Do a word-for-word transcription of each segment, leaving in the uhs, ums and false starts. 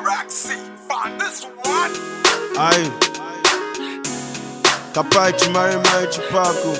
Roxy, on this one. Aye. Capace, Mari Mari Chupaco.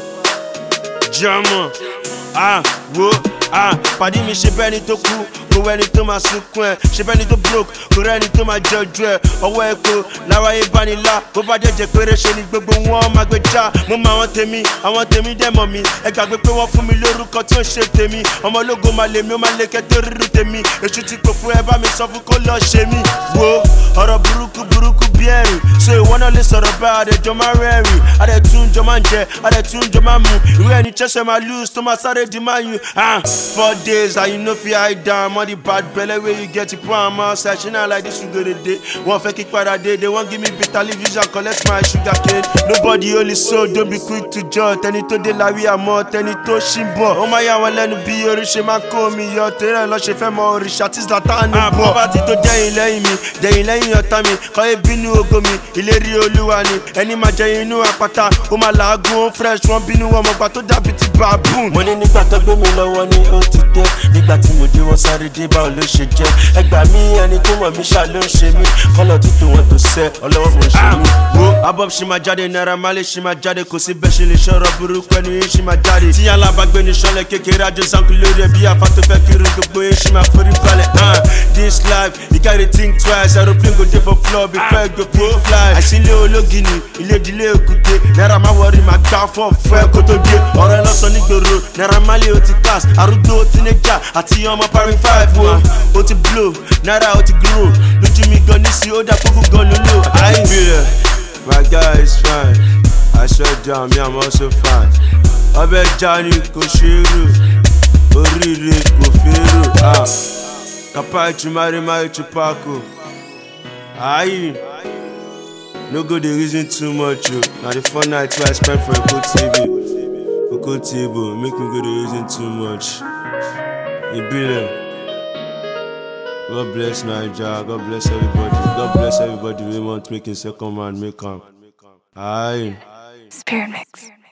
Jama. Ah, wo. Ah, pàdé mi ṣe bẹ́ẹ̀ ni tó kú, kò wẹ́ni tó máa sunkún ẹ̀. Ṣe bẹ́ẹ̀ ni tó broke, kò rẹ́ni tó máa jọjú ẹ̀. Ọwọ́ epo lára ìbánilá, bó bá jẹ́jẹ́ péré ṣe ni gbogbo wọn máa gbé já. Mo mọ àwọn tèmi, àwọn tèmi dẹ̀ mọ̀ mi. Ẹ gbàgbé pé wọ́n fún mi lórúkọ tí ó ṣe tèmi. Ọmọ ológo máa lè mi, ó máa lè kẹ́tọ́ rírú tèmi. Èṣù ti pò fún ẹ bá mi sọ fún kó lọ ṣe mí. Wo ọ̀rọ̀ burúkú burúkú bí ẹ̀rìn. So ìwọ náà lè sọ̀rọ̀ bá àdẹ̀jọ́ máa rẹ́rìn. Àdẹ̀tún jọ máa ń jẹ, àdẹ̀tún jọ máa ń mu. Ìwé ẹni Chelsea máa lose tó máa sáré di máa yun. Ah, four days and you know fi hide down. All the bad belly where you get it from outside. She not like this you go the day. One fake kick para day. They won't give me bitter television, collect my sugar cane. Nobody only so don't be quick to judge. Tẹni tó dé la wí àmọ́, tẹni tó ṣì ń bọ̀. Ó máa yà wọ́n lẹ́nu bí oríṣi máa kó mi yọ. Tẹ́rẹ̀ lọ ṣe fẹ́ mọ òrìṣà tí Zlatan ní bọ̀. Poverty tó dẹ̀yìn lẹ́yìn mi, dẹ̀yìn lẹ́yìn ọ̀tá mi. Kọ́yé bínú ògo mi, ìlérí Olúwa ni. Ẹni máa jẹ inú àpáta, ó máa làágùn fresh. Wọ́n bínú ọmọgbà tó dàbí ti baboon. Mo ní nígbà tó gbé mi lọ́wọ́ ni ó ti dé. Nígbà tí mo dé wọ́n sáré dé báwo ló ṣe jẹ́. Ẹgbà mí ẹni tó mọ̀ mí ṣá ló ń ṣe mí. Kọ́lọ̀ tútù wọn tó sẹ́, ọlọ́wọ́ mo ṣe mí. Wo abọ́ ṣì máa jáde, Naira Marley ṣì máa jáde. Kò sí bẹ́ẹ̀ ṣe lè ṣọ̀rọ̀ burúkú ẹni yín ṣì máa jáde. Tí alábàgbé ní ṣọlẹ̀ kékeré àjọ sanku lórí ẹbí àfa tó fẹ́ kiri gbogbo yín ṣì máa forí balẹ̀. This life, you gotta think twice. Aeroplane go dey for floor before it go fit fly. Àìsílẹ̀ ológìní, ilé ìdílé òkúté. Naira máa wọrí máa gbá fọ́ fún ẹ kó tó dé. Ọ̀rọ̀ ẹ lọ́sàn nígboro, Naira Marley ó ti class. Arúgbó teenager àti ọmọ parí five wo. Ó ti blow, Naira ó ti grow. Lójú mi gan nísì ó dá kókó gan ló lò. I feel it, my guy is fine. I swear down, me I'm also fine. Ọbẹ̀ Jani kò ṣe é rò, oríire kò fẹ́ rò. Capace, Mari Mari Chupaco. Aye. No go dey reason too much o. Na the fun night wey I spend for Eko T V. Eko table, make me go dey reason too much. E be there. God bless Naija, God bless everybody. God bless everybody wey want make him second man make am. Aye. Spirit Mix.